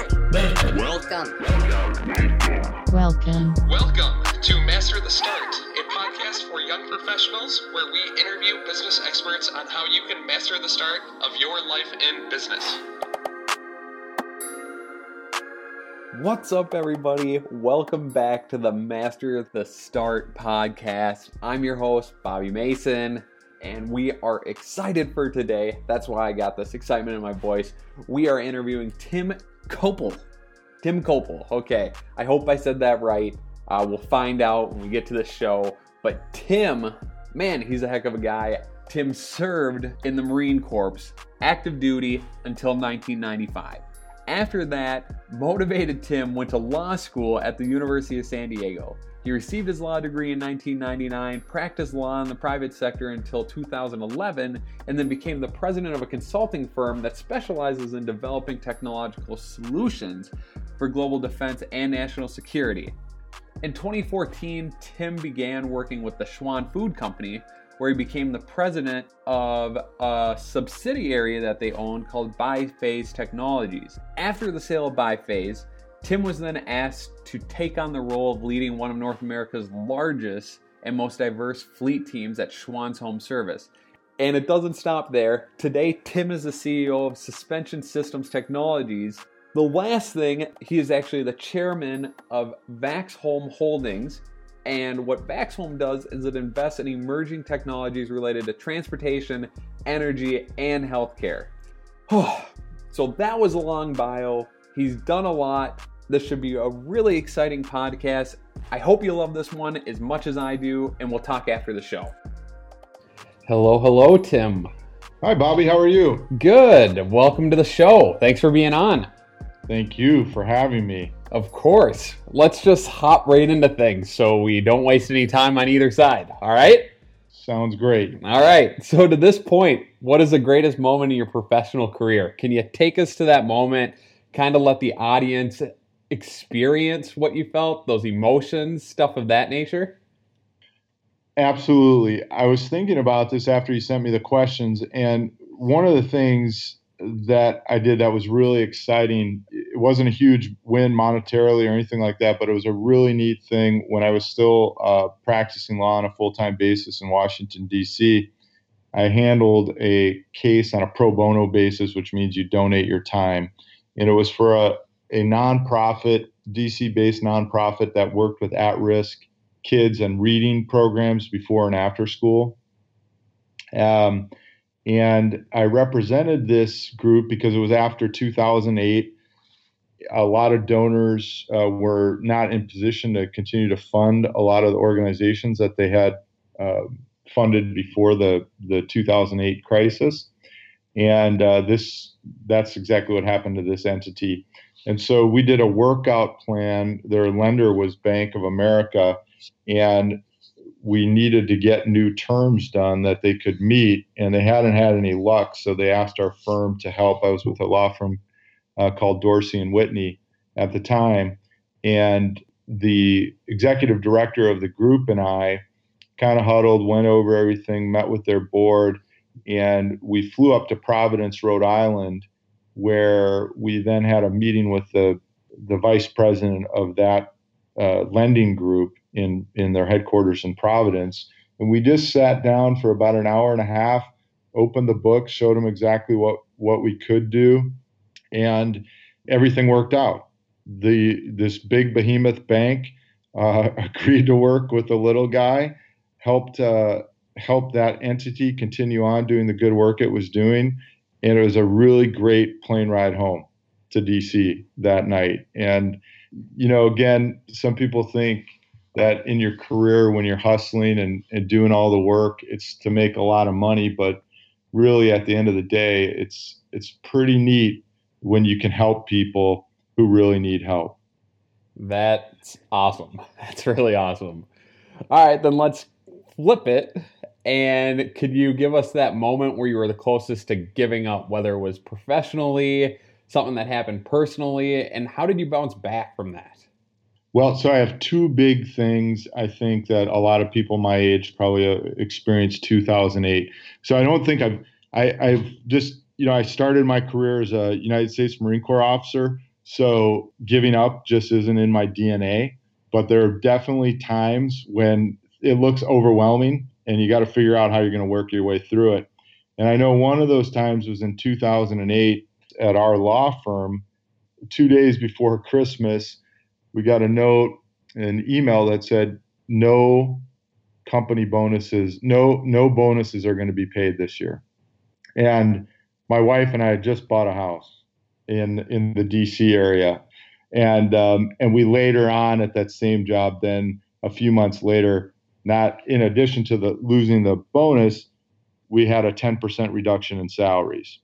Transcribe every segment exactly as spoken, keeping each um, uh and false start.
Welcome. Welcome. Welcome to Master the Start, a podcast for young professionals where we interview business experts on how you can master the start of your life in business. What's up, everybody? Welcome back to the Master the Start podcast. I'm your host, Bobby Mason, and we are excited for today. That's why I got this excitement in my voice. We are interviewing Tim Kopel. Tim Kopel. Okay, I hope I said that right. Uh, we'll find out when we get to the show. But Tim, man, he's a heck of a guy. Tim served in the Marine Corps, active duty until nineteen ninety-five. After that, motivated Tim went to law school at the University of San Diego. He received his law degree in nineteen ninety-nine, practiced law in the private sector until two thousand eleven, and then became the president of a consulting firm that specializes in developing technological solutions for global defense and national security. In twenty fourteen, Tim began working with the Schwan Food Company, where he became the president of a subsidiary that they owned called Biphase Technologies. After the sale of Biphase, Tim was then asked to take on the role of leading one of North America's largest and most diverse fleet teams at Schwan's Home Service. And it doesn't stop there. Today, Tim is the C E O of Suspension Systems Technologies. The last thing, he is actually the chairman of Vaxholm Holdings. And what Vaxholm does is it invests in emerging technologies related to transportation, energy, and healthcare. So that was a long bio. He's done a lot. This should be a really exciting podcast. I hope you love this one as much as I do, and we'll talk after the show. Hello, hello, Tim. Hi, Bobby. How are you? Good. Welcome to the show. Thanks for being on. Thank you for having me. Of course. Let's just hop right into things so we don't waste any time on either side. All right? Sounds great. All right. So to this point, what is the greatest moment in your professional career? Can you take us to that moment, kind of let the audience experience what you felt, those emotions, stuff of that nature? Absolutely. I was thinking about this after you sent me the questions, and one of the things that I did that was really exciting, it wasn't a huge win monetarily or anything like that, but it was a really neat thing when I was still uh, practicing law on a full-time basis in Washington, D C. I handled a case on a pro bono basis, which means you donate your time. And it was for a, a nonprofit, D C-based nonprofit that worked with at-risk kids and reading programs before and after school. Um, And I represented this group because it was after two thousand eight. A lot of donors uh, were not in position to continue to fund a lot of the organizations that they had uh, funded before the, the two thousand eight crisis. And uh, this that's exactly what happened to this entity. And so we did a workout plan. Their lender was Bank of America, and we needed to get new terms done that they could meet, and they hadn't had any luck. So they asked our firm to help. I was with a law firm uh, called Dorsey and Whitney at the time. And the executive director of the group and I kind of huddled, went over everything, met with their board, and we flew up to Providence, Rhode Island, where we then had a meeting with the, the vice president of that uh, lending group in, in their headquarters in Providence. And we just sat down for about an hour and a half, opened the book, showed them exactly what, what we could do, and everything worked out. The this big behemoth bank uh, agreed to work with the little guy, helped uh, help that entity continue on doing the good work it was doing, and it was a really great plane ride home to D C that night. And, you know, again, some people think that in your career, when you're hustling and, and doing all the work, it's to make a lot of money. But really, at the end of the day, it's it's pretty neat when you can help people who really need help. That's awesome. That's really awesome. All right, then let's flip it. And could you give us that moment where you were the closest to giving up, whether it was professionally, something that happened personally, and how did you bounce back from that? Well, so I have two big things I think that a lot of people my age probably uh, experienced two thousand eight. So I don't think I've, I, I've just, you know, I started my career as a United States Marine Corps officer. So giving up just isn't in my D N A, but there are definitely times when it looks overwhelming and you got to figure out how you're going to work your way through it. And I know one of those times was in two thousand eight at our law firm. Two days before Christmas, we got a note, an email that said, no company bonuses, no, no bonuses are going to be paid this year. And my wife and I had just bought a house in, in the D C area. And, um, and we later on at that same job, then a few months later, not in addition to the losing the bonus, we had a ten percent reduction in salaries.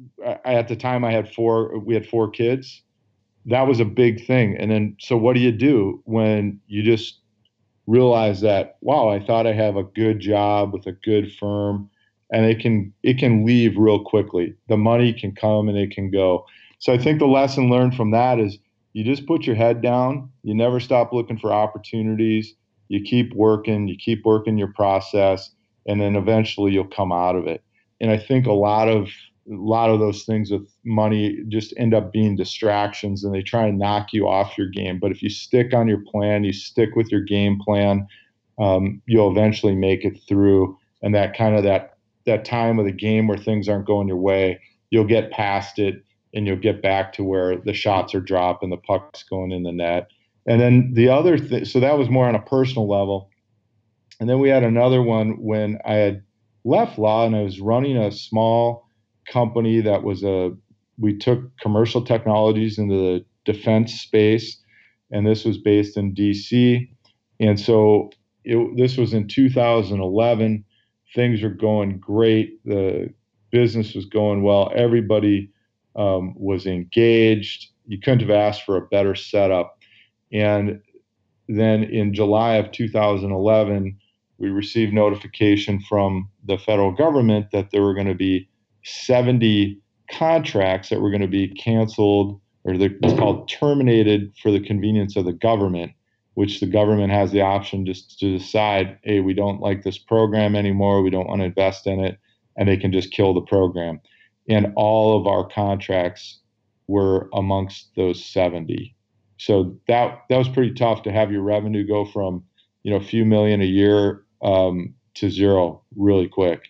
I, at the time I had four, we had four kids. That was a big thing. And then, so what do you do when you just realize that, wow, I thought I have a good job with a good firm, and it can, it can leave real quickly. The money can come and it can go. So I think the lesson learned from that is you just put your head down. You never stop looking for opportunities. You keep working, you keep working your process, and then eventually you'll come out of it. And I think a lot of a lot of those things with money just end up being distractions, and they try and knock you off your game. But if you stick on your plan, you stick with your game plan, um, you'll eventually make it through. And that kind of that that time of the game where things aren't going your way, you'll get past it and you'll get back to where the shots are dropping, the puck's going in the net. And then the other thing, so that was more on a personal level. And then we had another one when I had left law and I was running a small company that was a, we took commercial technologies into the defense space, and this was based in D C. And so it, this was in two thousand eleven. Things were going great. The business was going well. Everybody um, was engaged. You couldn't have asked for a better setup. And then in July of two thousand eleven, we received notification from the federal government that there were going to be seventy contracts that were going to be canceled, or it's called terminated, for the convenience of the government, which the government has the option just to decide, hey, we don't like this program anymore, we don't want to invest in it, and they can just kill the program. And all of our contracts were amongst those seventy. So that that was pretty tough to have your revenue go from, you know, a few million a year um, to zero really quick.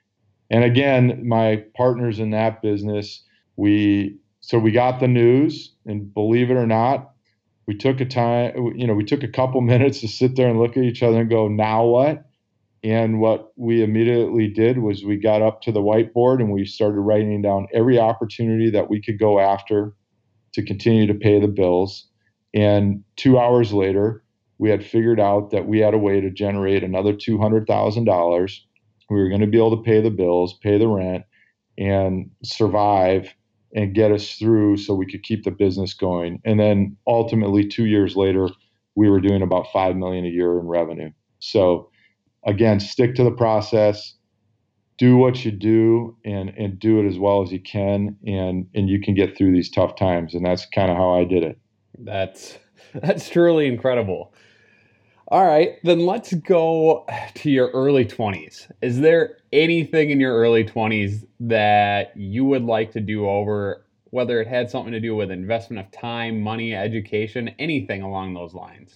And again, my partners in that business, we so we got the news, and believe it or not, we took a time, you know, we took a couple minutes to sit there and look at each other and go, now what? And what we immediately did was we got up to the whiteboard and we started writing down every opportunity that we could go after to continue to pay the bills. And two hours later, we had figured out that we had a way to generate another two hundred thousand dollars. We were going to be able to pay the bills, pay the rent, and survive and get us through so we could keep the business going. And then ultimately, two years later, we were doing about five million dollars a year in revenue. So again, stick to the process, do what you do, and, and do it as well as you can, and, and you can get through these tough times. And that's kind of how I did it. That's that's truly incredible. All right, then let's go to your early twenties. Is there anything in your early twenties that you would like to do over, whether it had something to do with investment of time, money, education, anything along those lines?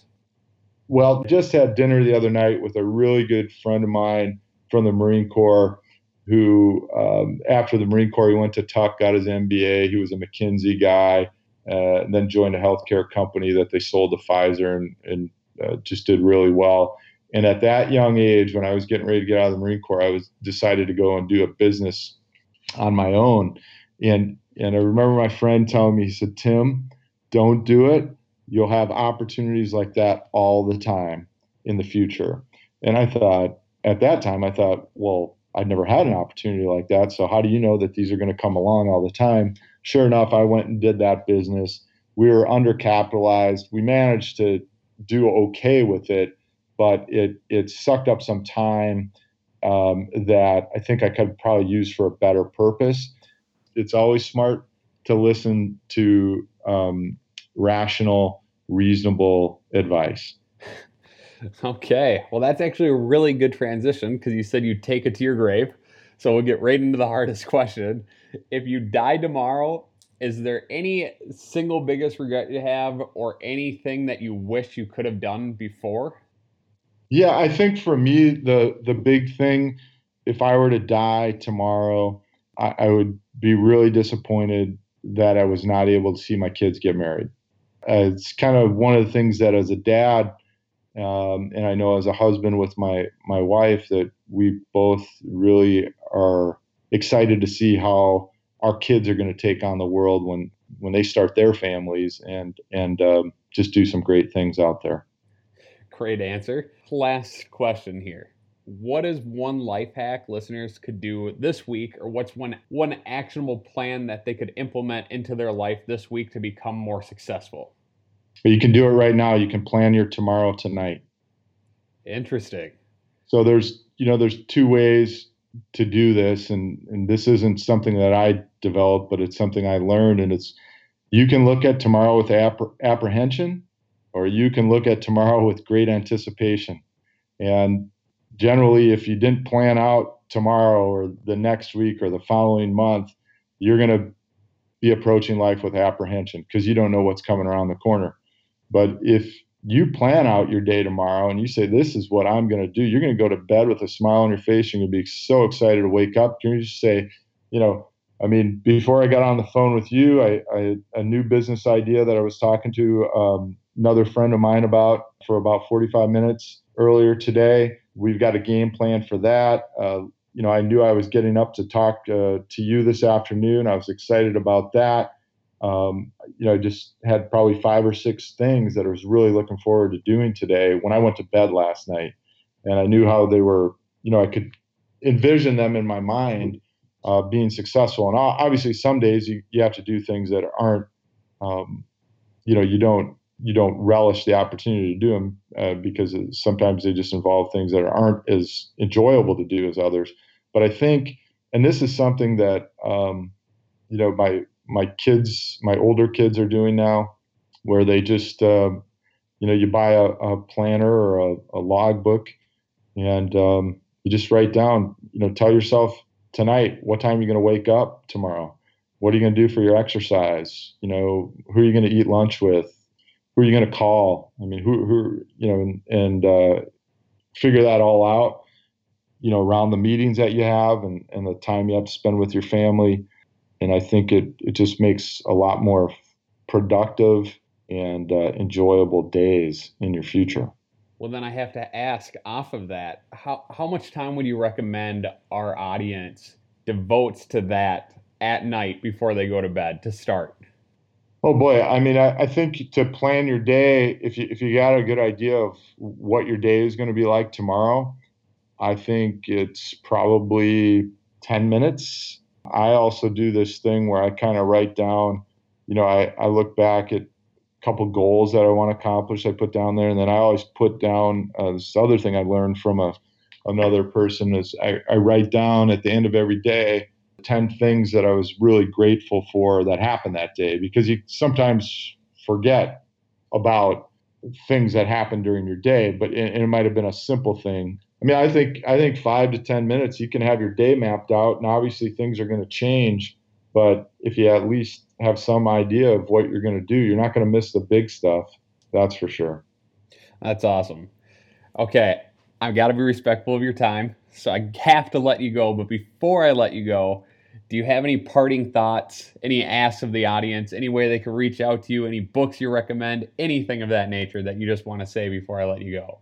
Well, just had dinner the other night with a really good friend of mine from the Marine Corps who, um, after the Marine Corps, he went to Tuck, got his M B A. He was a McKinsey guy, uh, and then joined a healthcare company that they sold to Pfizer, and, and uh, just did really well. And at that young age, when I was getting ready to get out of the Marine Corps, I was decided to go and do a business on my own. And and I remember my friend telling me, he said, Tim, don't do it. You'll have opportunities like that all the time in the future. And I thought, at that time, I thought, well, I'd never had an opportunity like that. So how do you know that these are going to come along all the time? Sure enough, I went and did that business. We were undercapitalized. We managed to do okay with it, but it it sucked up some time um, that I think I could probably use for a better purpose. It's always smart to listen to um, rational, reasonable advice. Okay, well, that's actually a really good transition, because you said you'd take it to your grave. So we'll get right into the hardest question. If you died tomorrow Is there any single biggest regret you have or anything that you wish you could have done before? Yeah, I think for me, the the big thing, if I were to die tomorrow, I, I would be really disappointed that I was not able to see my kids get married. Uh, it's kind of one of the things that as a dad, um, and I know as a husband with my my wife, that we both really are excited to see how our kids are going to take on the world when when they start their families and and um, just do some great things out there. Great answer. Last question here. What is one life hack listeners could do this week, or what's one one actionable plan that they could implement into their life this week to become more successful? But you can do it right now. You can plan your tomorrow tonight. Interesting. So there's, you know, there's two ways to do this, and and this isn't something that I developed, but it's something I learned, and it's you can look at tomorrow with app- apprehension, or you can look at tomorrow with great anticipation. And generally, if you didn't plan out tomorrow or the next week or the following month, you're going to be approaching life with apprehension because you don't know what's coming around the corner. But if you plan out your day tomorrow and you say, this is what I'm going to do, you're going to go to bed with a smile on your face. You're going to be so excited to wake up. You're going to just say, you know, I mean, before I got on the phone with you, I, I had a new business idea that I was talking to um, another friend of mine about for about forty-five minutes earlier today. We've got a game plan for that. Uh, you know, I knew I was getting up to talk uh, to you this afternoon. I was excited about that. Um, you know, I just had probably five or six things that I was really looking forward to doing today when I went to bed last night. And I knew how they were, you know, I could envision them in my mind uh, being successful. And obviously some days you, you have to do things that aren't, um, you know, you don't, you don't relish the opportunity to do them uh, because sometimes they just involve things that aren't as enjoyable to do as others. But I think, and this is something that, um, you know, my, my kids, my older kids are doing now, where they just, uh, you know, you buy a, a planner or a, a log book and um, you just write down, you know, tell yourself tonight, what time you're going to wake up tomorrow? What are you going to do for your exercise? You know, who are you going to eat lunch with? Who are you going to call? I mean, who, who, you know, and, and uh, figure that all out, you know, around the meetings that you have and, and the time you have to spend with your family. And I think it, it just makes a lot more productive and uh, enjoyable days in your future. Well, then I have to ask off of that, how, how much time would you recommend our audience devotes to that at night before they go to bed to start? Oh boy. I mean, I, I think to plan your day, if you, if you got a good idea of what your day is going to be like tomorrow, I think it's probably ten minutes. I also do this thing where I kind of write down, you know, I, I look back at a couple goals that I want to accomplish. I put down there, and then I always put down uh, this other thing I learned from a another person is I, I write down at the end of every day ten things that I was really grateful for that happened that day, because you sometimes forget about things that happened during your day, but it, it might have been a simple thing. I mean, I think I think five to ten minutes, you can have your day mapped out, and obviously things are going to change. But if you at least have some idea of what you're going to do, you're not going to miss the big stuff. That's for sure. That's awesome. Okay, I've got to be respectful of your time, so I have to let you go. But before I let you go, do you have any parting thoughts, any asks of the audience, any way they can reach out to you, any books you recommend, anything of that nature that you just want to say before I let you go?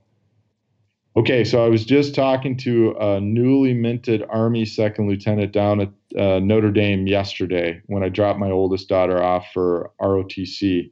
Okay, so I was just talking to a newly minted Army second lieutenant down at uh, Notre Dame yesterday when I dropped my oldest daughter off for R O T C.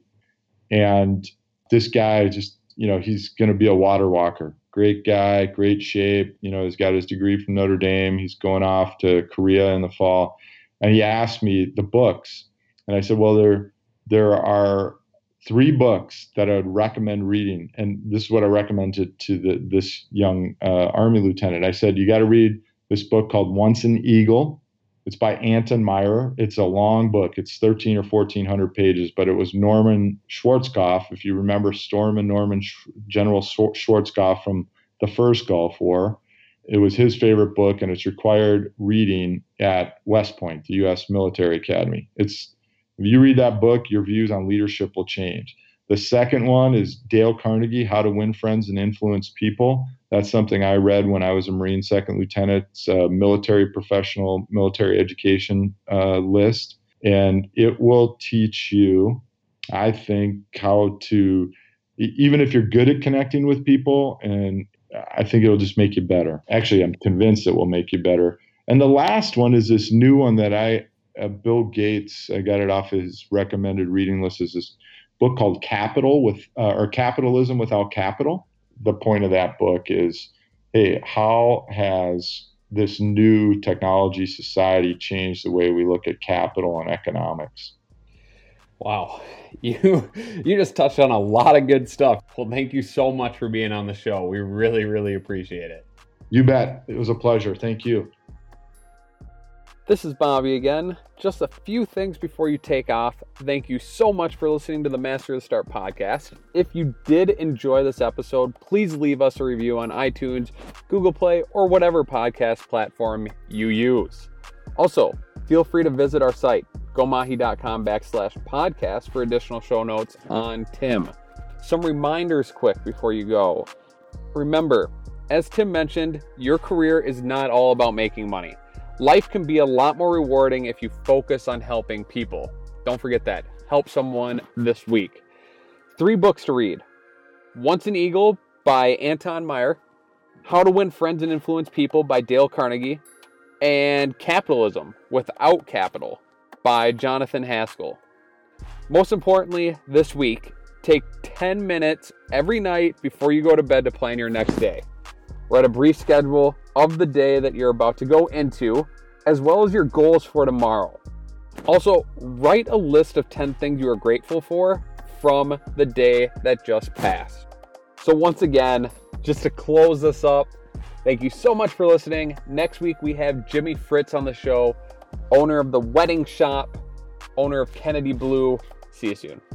And this guy just, you know, he's going to be a water walker. Great guy, great shape. You know, he's got his degree from Notre Dame. He's going off to Korea in the fall. And he asked me the books. And I said, well, there, there are three books that I would recommend reading. And this is what I recommended to the, this young uh, Army lieutenant. I said, you got to read this book called Once an Eagle. It's by Anton Myrer. It's a long book. It's thirteen or fourteen hundred pages, but it was Norman Schwarzkopf. If you remember Storm and Norman, General Schwarzkopf from the first Gulf War, it was his favorite book, and it's required reading at West Point, the U S Military Academy. It's If you read that book, your views on leadership will change. The second one is Dale Carnegie, How to Win Friends and Influence People. That's something I read when I was a Marine second lieutenant. It's a military professional, military education uh, list. And it will teach you, I think, how to, even if you're good at connecting with people, and I think it'll just make you better. Actually, I'm convinced it will make you better. And the last one is this new one that I, uh, Bill Gates, I got it off his recommended reading list, is this book called Capital with, uh, or Capitalism Without Capital. The point of that book is, hey, how has this new technology society changed the way we look at capital and economics? Wow. You you just touched on a lot of good stuff. Well, thank you so much for being on the show. We really, really appreciate it. You bet. It was a pleasure. Thank you. This is Bobby again. Just a few things before you take off. Thank you so much for listening to the Master the Start podcast. If you did enjoy this episode, please leave us a review on iTunes, Google Play, or whatever podcast platform you use. Also, feel free to visit our site, gomahi.com backslash podcast for additional show notes on Tim. Some reminders quick before you go. Remember, as Tim mentioned, your career is not all about making money. Life can be a lot more rewarding if you focus on helping people. Don't forget that. Help someone this week. Three books to read. Once an Eagle by Anton Meyer, How to Win Friends and Influence People by Dale Carnegie, and Capitalism Without Capital by Jonathan Haskell. Most importantly, this week, take ten minutes every night before you go to bed to plan your next day. Write a brief schedule of the day that you're about to go into, as well as your goals for tomorrow. Also, write a list of ten things you are grateful for from the day that just passed. So once again, just to close this up, thank you so much for listening. Next week, we have Jimmy Fritz on the show, owner of The Wedding Shop, owner of Kennedy Blue. See you soon.